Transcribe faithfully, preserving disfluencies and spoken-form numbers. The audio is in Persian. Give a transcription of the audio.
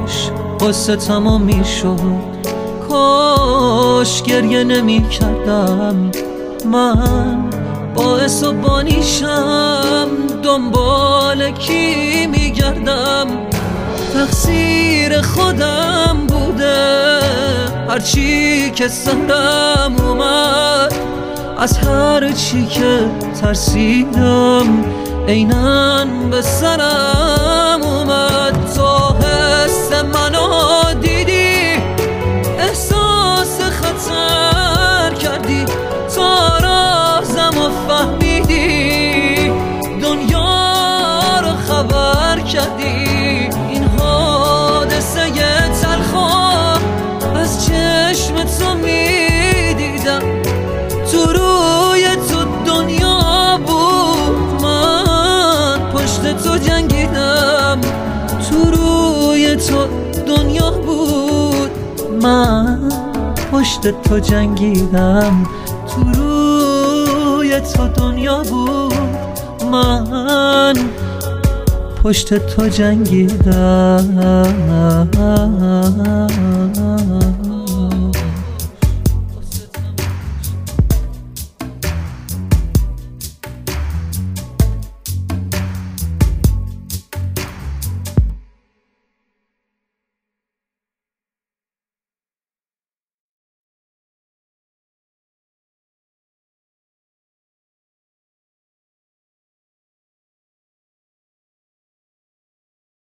کاش قصه تمام میشد، کاش گریه نمی کردم. من باعث و بانیشم، دنبال کی میگردم؟ تقصیر خودم بوده، هرچی که سرم اومد، از هر چی که ترسیدم عیناً به سرم اومد. تو حس منو دیدی، احساس خطر کردی، تا رازم و فهمیدی، دنیا رو خبر کردی. این حادثه تلخو از چشم تو میدیدم، تو روی تو دنیا بود، من پشت تو جنگیدم. تو روی تو دنیا بود، من پشت تو جنگیدم. تو روی تو دنیا بود، من پشت تو جنگیدم.